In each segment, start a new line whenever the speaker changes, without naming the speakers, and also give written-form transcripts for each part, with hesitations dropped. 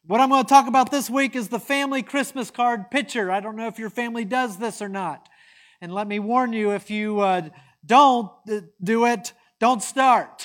What I'm going to talk about this week is the family Christmas card picture. I don't know if your family does this or not. And let me warn you, if you don't do it, don't start.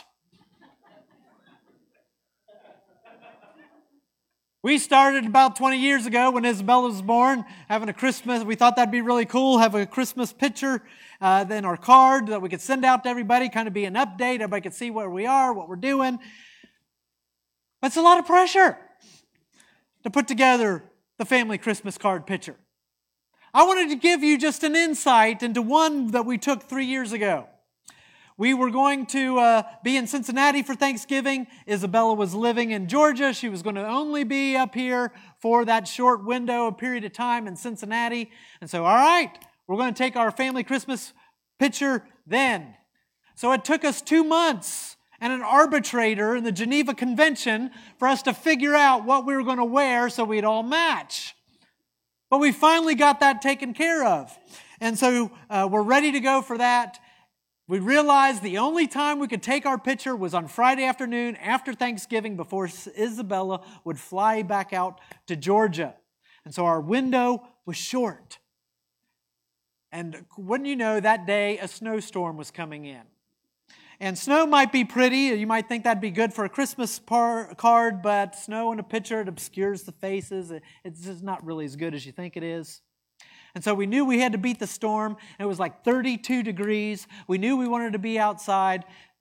We started about 20 years ago when Isabella was born, having a Christmas. We thought that'd be really cool, have a Christmas picture, then our card that we could send out to everybody, kind of be an update. Everybody could see where we are, what we're doing. But it's a lot of pressure to put together the family Christmas card picture. I wanted to give you just an insight into one that we took 3 years ago. We were going to be in Cincinnati for Thanksgiving. Isabella was living in Georgia. She was going to only be up here for that short window, a period of time in Cincinnati. And so, all right, we're going to take our family Christmas picture then. So it took us 2 months and an arbitrator in the Geneva Convention for us to figure out what we were going to wear so we'd all match. But we finally got that taken care of. And so we're ready to go for that. We realized the only time we could take our picture was on Friday afternoon after Thanksgiving before Isabella would fly back out to Georgia. And so our window was short. And wouldn't you know, that day a snowstorm was coming in. And snow might be pretty. You might think that'd be good for a Christmas card, but snow in a picture, it obscures the faces. It's just not really as good as you think it is. And so we knew we had to beat the storm. It was like 32 degrees. We knew we wanted to be outside.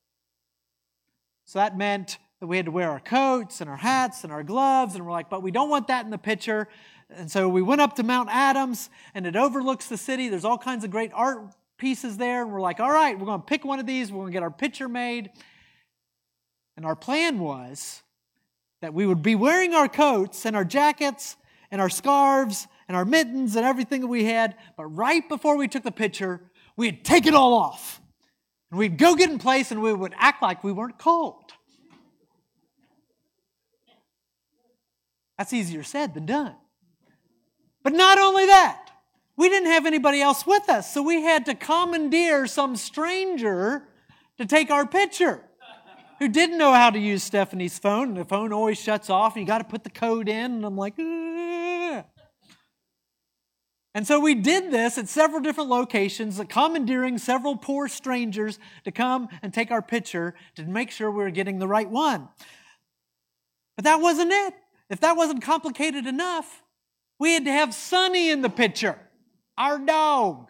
So that meant that we had to wear our coats and our hats and our gloves. And we're like, but we don't want that in the picture. And so we went up to Mount Adams, and it overlooks the city. There's all kinds of great art pieces there. And we're like, all right, we're going to pick one of these. We're going to get our picture made. And our plan was that we would be wearing our coats and our jackets and our scarves and our mittens and everything that we had. But right before we took the picture, we'd take it all off. And we'd go get in place and we would act like we weren't cold. That's easier said than done. But not only that, we didn't have anybody else with us. So we had to commandeer some stranger to take our picture who didn't know how to use Stephanie's phone. And the phone always shuts off and you got to put the code in. And I'm like, And so we did this at several different locations, commandeering several poor strangers to come and take our picture to make sure we were getting the right one. But that wasn't it. If that wasn't complicated enough, we had to have Sonny in the picture, our dog.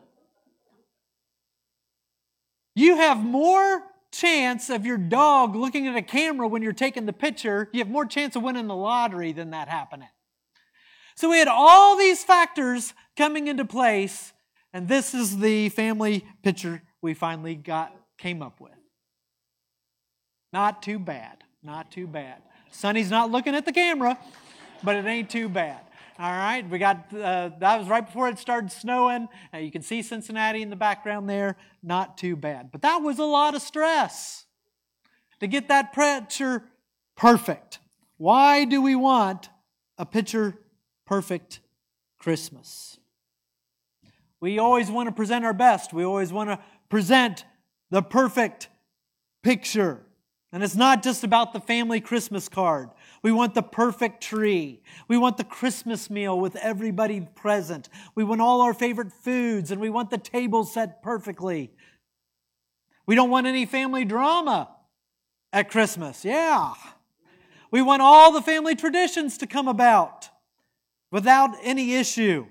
You have more chance of your dog looking at a camera when you're taking the picture. You have more chance of winning the lottery than that happening. So we had all these factors coming into place, and this is the family picture we finally came up with. Not too bad, not too bad. Sonny's not looking at the camera, but it ain't too bad. All right, we got, that was right before it started snowing. You can see Cincinnati in the background there. Not too bad. But that was a lot of stress to get that picture perfect. Why do we want a picture perfect Christmas? We always want to present our best. We always want to present the perfect picture. And it's not just about the family Christmas card. We want the perfect tree. We want the Christmas meal with everybody present. We want all our favorite foods, and we want the table set perfectly. We don't want any family drama at Christmas. Yeah. We want all the family traditions to come about without any issue.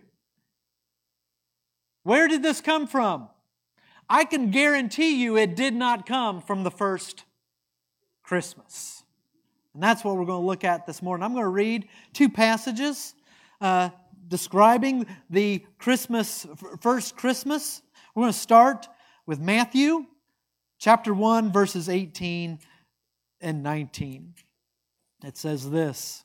Where did this come from? I can guarantee you it did not come from the first Christmas. And that's what we're going to look at this morning. I'm going to read 2 passages describing the first Christmas. We're going to start with Matthew chapter 1, verses 18 and 19. It says this.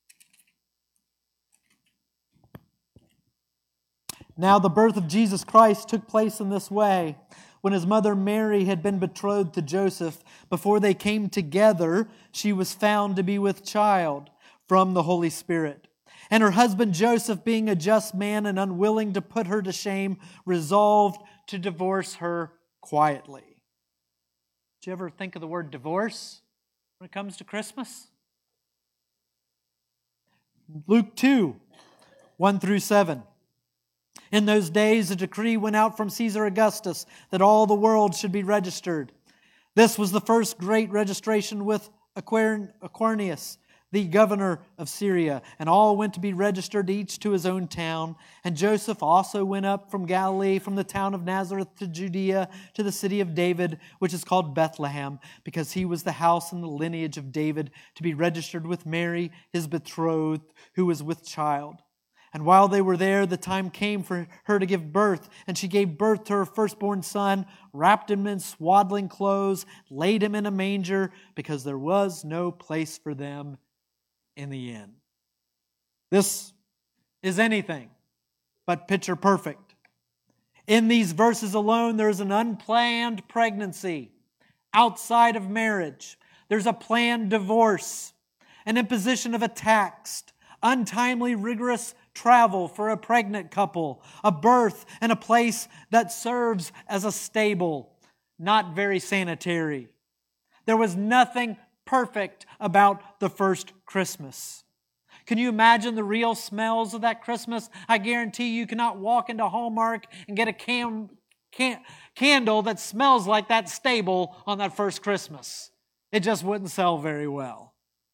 Now the birth of Jesus Christ took place in this way. When his mother Mary had been betrothed to Joseph, before they came together, she was found to be with child from the Holy Spirit. And her husband Joseph, being a just man and unwilling to put her to shame, resolved to divorce her quietly. Did you ever think of the word divorce when it comes to Christmas? Luke 2, 1 through 7. In those days, a decree went out from Caesar Augustus that all the world should be registered. This was the first great registration with Quirinius, the governor of Syria, and all went to be registered, each to his own town. And Joseph also went up from Galilee, from the town of Nazareth to Judea, to the city of David, which is called Bethlehem, because he was the house and the lineage of David, to be registered with Mary, his betrothed, who was with child. And while they were there, the time came for her to give birth, and she gave birth to her firstborn son, wrapped him in swaddling clothes, laid him in a manger, because there was no place for them in the inn. This is anything but picture perfect. In these verses alone, there's an unplanned pregnancy outside of marriage. There's a planned divorce, an imposition of a tax, untimely, rigorous travel for a pregnant couple, a birth in a place that serves as a stable, not very sanitary. There was nothing perfect about the first Christmas. Can you imagine the real smells of that Christmas? I guarantee you cannot walk into Hallmark and get a candle that smells like that stable on that first Christmas. It just wouldn't sell very well.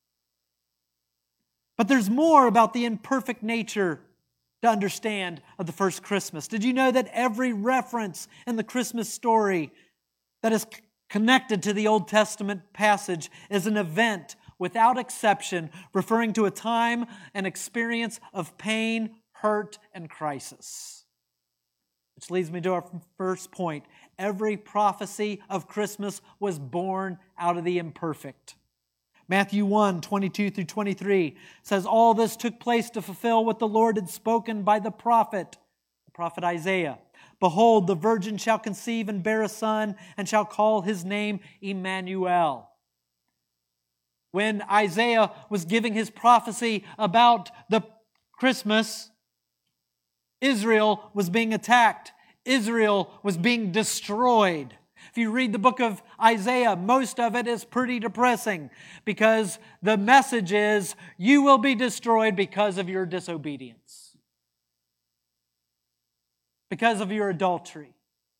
But there's more about the imperfect nature to understand of the first Christmas. Did you know that every reference in the Christmas story that is connected to the Old Testament passage is an event, without exception, referring to a time and experience of pain, hurt, and crisis? Which leads me to our first point. Every prophecy of Christmas was born out of the imperfect. Matthew 1, 22 through 23 says, all this took place to fulfill what the Lord had spoken by the prophet Isaiah. Behold, the virgin shall conceive and bear a son, and shall call his name Emmanuel. When Isaiah was giving his prophecy about the Christmas, Israel was being attacked. Israel was being destroyed. If you read the book of Isaiah, most of it is pretty depressing because the message is, you will be destroyed because of your disobedience, because of your adultery.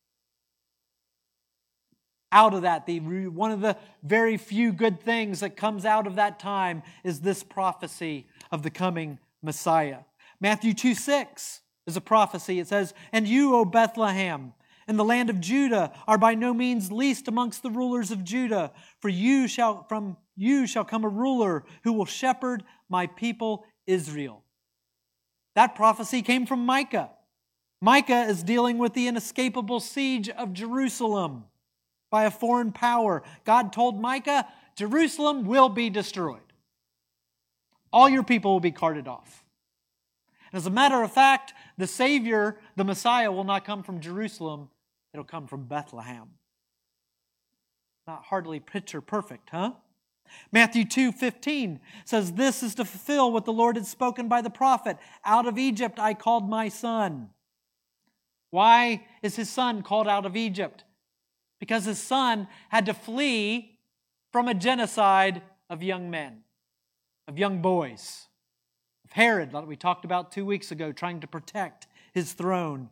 Out of that, one of the very few good things that comes out of that time is this prophecy of the coming Messiah. Matthew 2:6 is a prophecy. It says, and you, O Bethlehem, in the land of Judah, are by no means least amongst the rulers of Judah, for from you shall come a ruler who will shepherd my people Israel. That prophecy came from Micah. Micah is dealing with the inescapable siege of Jerusalem by a foreign power. God told Micah, Jerusalem will be destroyed. All your people will be carted off. As a matter of fact, the Savior, the Messiah, will not come from Jerusalem. It'll come from Bethlehem. Not hardly picture perfect, huh? Matthew 2:15 says, this is to fulfill what the Lord had spoken by the prophet. Out of Egypt I called my son. Why is his son called out of Egypt? Because his son had to flee from a genocide of young men, of young boys. Of Herod, like we talked about 2 weeks ago, trying to protect his throne.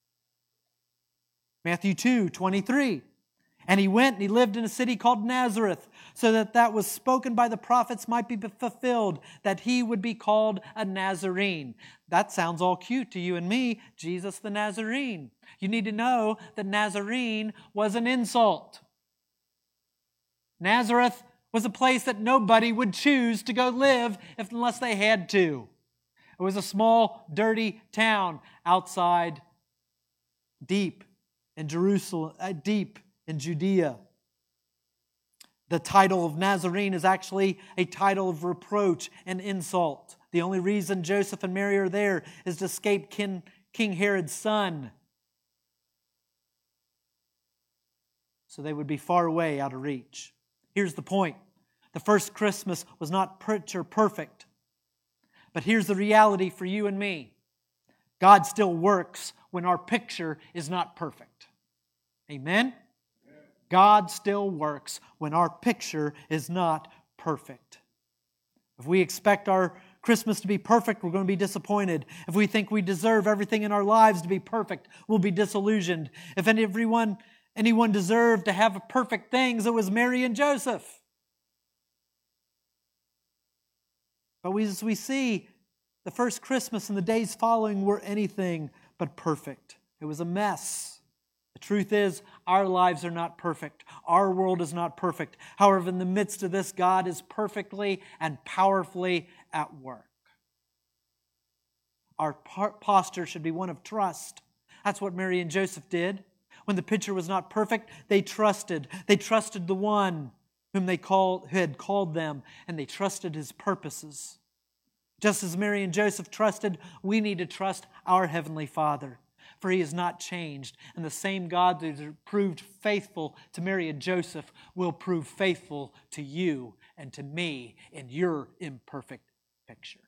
Matthew 2:23. And he went and he lived in a city called Nazareth, so that was spoken by the prophets might be fulfilled, that he would be called a Nazarene. That sounds all cute to you and me, Jesus the Nazarene. You need to know that Nazarene was an insult. Nazareth was a place that nobody would choose to go live unless they had to. It was a small, dirty town outside, deep in Jerusalem, deep in Judea. The title of Nazarene is actually a title of reproach and insult. The only reason Joseph and Mary are there is to escape King Herod's son, so they would be far away, out of reach. Here's the point. The first Christmas was not picture perfect. But here's the reality for you and me. God still works when our picture is not perfect. Amen? God still works when our picture is not perfect. If we expect our Christmas to be perfect, we're going to be disappointed. If we think we deserve everything in our lives to be perfect, we'll be disillusioned. If anyone deserved to have perfect things, it was Mary and Joseph. But as we see, the first Christmas and the days following were anything but perfect. It was a mess. The truth is, our lives are not perfect. Our world is not perfect. However, in the midst of this, God is perfectly and powerfully at work. Our posture should be one of trust. That's what Mary and Joseph did. When the picture was not perfect, they trusted. They trusted the one who had called them, and they trusted his purposes. Just as Mary and Joseph trusted, we need to trust our Heavenly Father, for He has not changed. And the same God that proved faithful to Mary and Joseph will prove faithful to you and to me in your imperfect picture.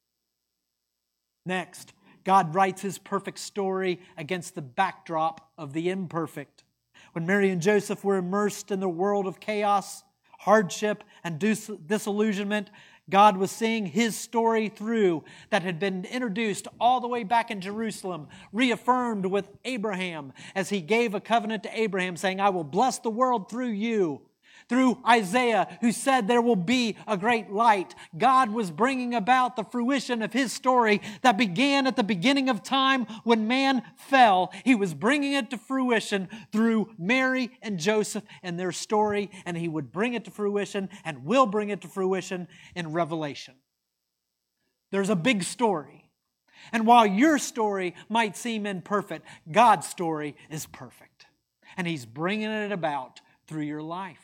Next, God writes His perfect story against the backdrop of the imperfect. When Mary and Joseph were immersed in the world of chaos, hardship, and disillusionment, God was seeing His story through that had been introduced all the way back in Jerusalem, reaffirmed with Abraham as He gave a covenant to Abraham saying, I will bless the world through you. Through Isaiah, who said there will be a great light. God was bringing about the fruition of His story that began at the beginning of time when man fell. He was bringing it to fruition through Mary and Joseph and their story, and He would bring it to fruition and will bring it to fruition in Revelation. There's a big story. And while your story might seem imperfect, God's story is perfect. And He's bringing it about through your life.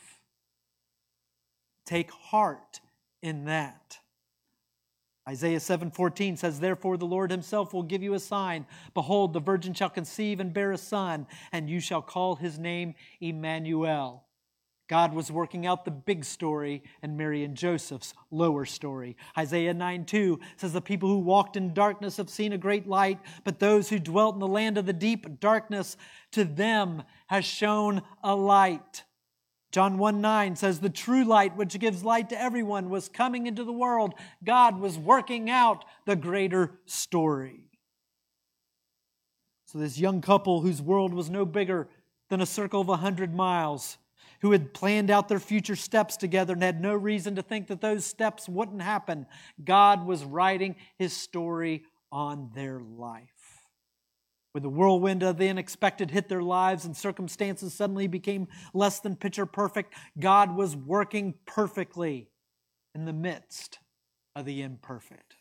Take heart in that. Isaiah 7:14 says, Therefore the Lord Himself will give you a sign. Behold, the virgin shall conceive and bear a son, and you shall call his name Emmanuel. God was working out the big story in Mary and Joseph's lower story. Isaiah 9:2 says, The people who walked in darkness have seen a great light, but those who dwelt in the land of the deep darkness, to them has shone a light. John 1:9 says, The true light which gives light to everyone was coming into the world. God was working out the greater story. So this young couple whose world was no bigger than a circle of 100 miles, who had planned out their future steps together and had no reason to think that those steps wouldn't happen, God was writing His story on their life. When the whirlwind of the unexpected hit their lives and circumstances suddenly became less than picture perfect, God was working perfectly in the midst of the imperfect.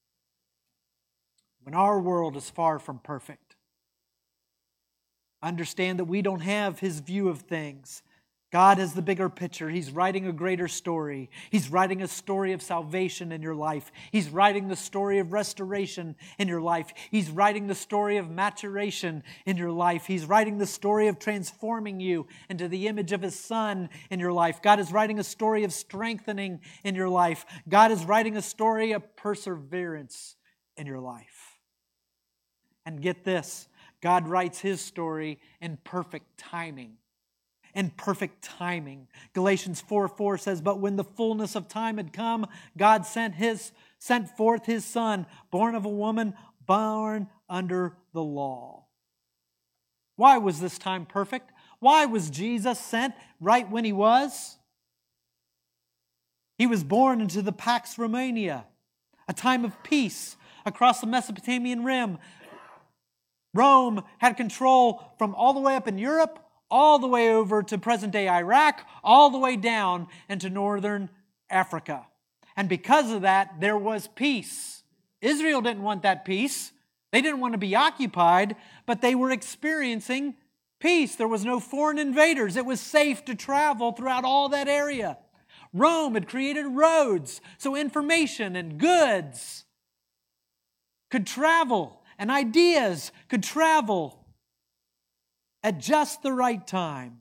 When our world is far from perfect, understand that we don't have His view of things. God has the bigger picture. He's writing a greater story. He's writing a story of salvation in your life. He's writing the story of restoration in your life. He's writing the story of maturation in your life. He's writing the story of transforming you into the image of His Son in your life. God is writing a story of strengthening in your life. God is writing a story of perseverance in your life. And get this, God writes His story in perfect timing. In perfect timing. Galatians 4:4 says, But when the fullness of time had come, God sent forth His Son, born of a woman, born under the law. Why was this time perfect? Why was Jesus sent right when He was? He was born into the Pax Romana, a time of peace across the Mesopotamian rim. Rome had control from all the way up in Europe, all the way over to present-day Iraq, all the way down into northern Africa. And because of that, there was peace. Israel didn't want that peace. They didn't want to be occupied, but they were experiencing peace. There was no foreign invaders. It was safe to travel throughout all that area. Rome had created roads, so information and goods could travel, and ideas could travel at just the right time.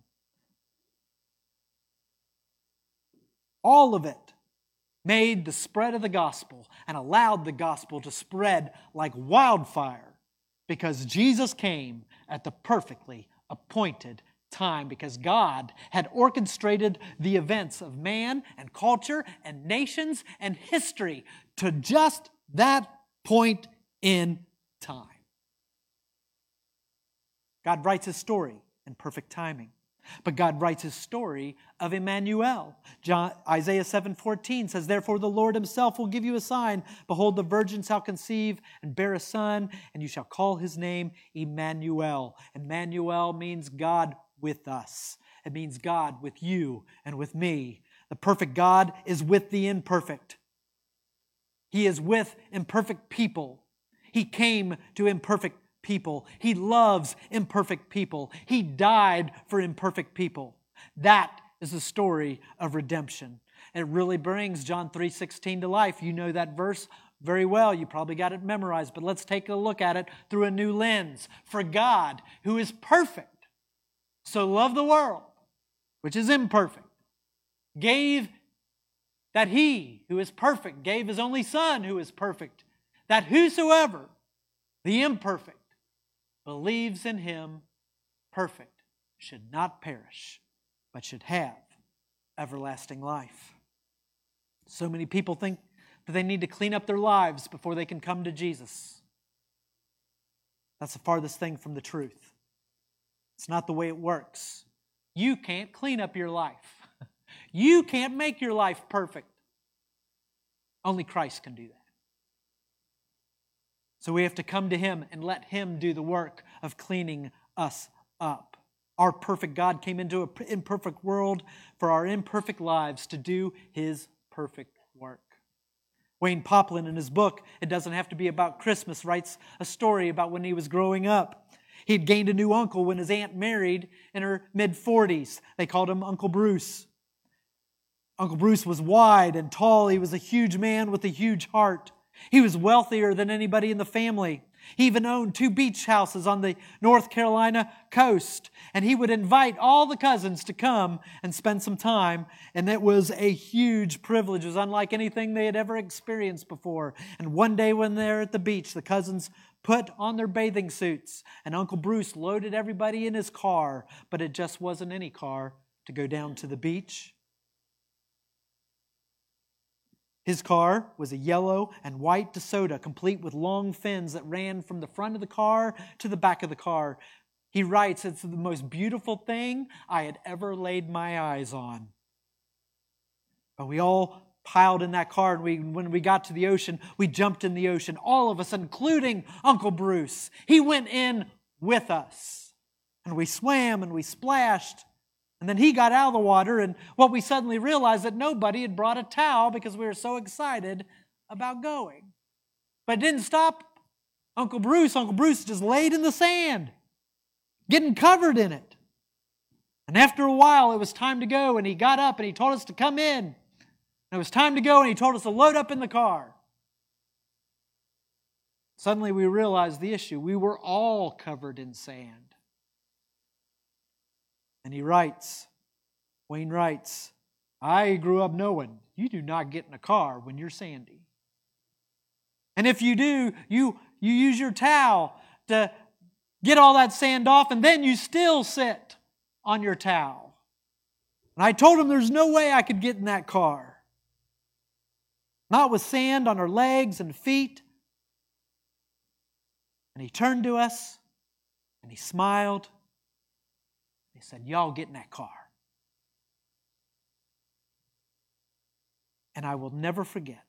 All of it made the spread of the gospel and allowed the gospel to spread like wildfire because Jesus came at the perfectly appointed time, because God had orchestrated the events of man and culture and nations and history to just that point in time. God writes His story in perfect timing. But God writes His story of Emmanuel. Isaiah 7:14 says, "Therefore the Lord Himself will give you a sign. Behold, the virgin shall conceive and bear a son, and you shall call His name Emmanuel." Emmanuel means God with us. It means God with you and with me. The perfect God is with the imperfect. He is with imperfect people. He came to imperfect people. He loves imperfect people. He died for imperfect people. That is the story of redemption. It really brings John 3:16 to life. You know that verse very well. You probably got it memorized, but let's take a look at it through a new lens. For God, who is perfect, so loved the world, which is imperfect, gave that He, who is perfect, gave His only Son, who is perfect, that whosoever, the imperfect, believes in Him, perfect, should not perish, but should have everlasting life. So many people think that they need to clean up their lives before they can come to Jesus. That's the farthest thing from the truth. It's not the way it works. You can't clean up your life. You can't make your life perfect. Only Christ can do that. So we have to come to Him and let Him do the work of cleaning us up. Our perfect God came into an imperfect world for our imperfect lives to do His perfect work. Wayne Poplin, in his book, It Doesn't Have to Be About Christmas, writes a story about when he was growing up. He'd gained a new uncle when his aunt married in her mid-40s. They called him Uncle Bruce. Uncle Bruce was wide and tall. He was a huge man with a huge heart. He was wealthier than anybody in the family. He even owned 2 beach houses on the North Carolina coast. And he would invite all the cousins to come and spend some time. And it was a huge privilege. It was unlike anything they had ever experienced before. And one day when they were at the beach, the cousins put on their bathing suits. And Uncle Bruce loaded everybody in his car. But it just wasn't any car to go down to the beach. His car was a yellow and white DeSoto, complete with long fins that ran from the front of the car to the back of the car. He writes, "It's the most beautiful thing I had ever laid my eyes on." But we all piled in that car, and when we got to the ocean, we jumped in the ocean, all of us, including Uncle Bruce. He went in with us, and we swam and we splashed. And then he got out of the water, and what we suddenly realized that nobody had brought a towel because we were so excited about going. But it didn't stop Uncle Bruce. Uncle Bruce just laid in the sand, getting covered in it. And after a while, it was time to go, and he got up and he told us to come in. And it was time to go, and he told us to load up in the car. Suddenly we realized the issue. We were all covered in sand. And he writes, Wayne writes, "I grew up knowing you do not get in a car when you're sandy. And if you do, you use your towel to get all that sand off, and then you still sit on your towel." And I told him there's no way I could get in that car. Not with sand on our legs and feet. And he turned to us, and he smiled. He said, "Y'all get in that car." And I will never forget.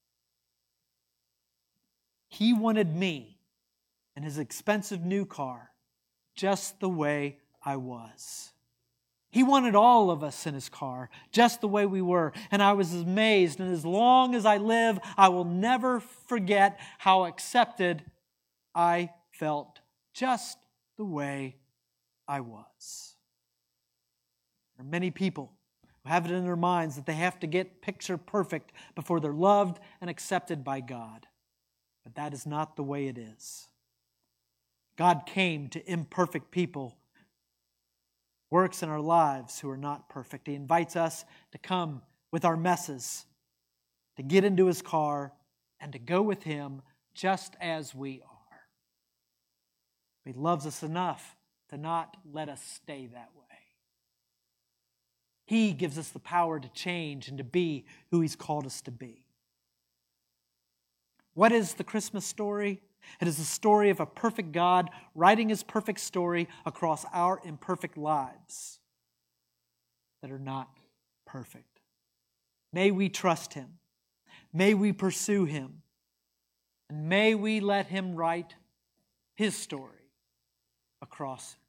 He wanted me in his expensive new car just the way I was. He wanted all of us in his car just the way we were. And I was amazed. And as long as I live, I will never forget how accepted I felt just the way I was. There are many people who have it in their minds that they have to get picture perfect before they're loved and accepted by God. But that is not the way it is. God came to imperfect people, works in our lives who are not perfect. He invites us to come with our messes, to get into His car, and to go with Him just as we are. He loves us enough to not let us stay that way. He gives us the power to change and to be who He's called us to be. What is the Christmas story? It is the story of a perfect God writing His perfect story across our imperfect lives that are not perfect. May we trust Him. May we pursue Him. And may we let Him write His story across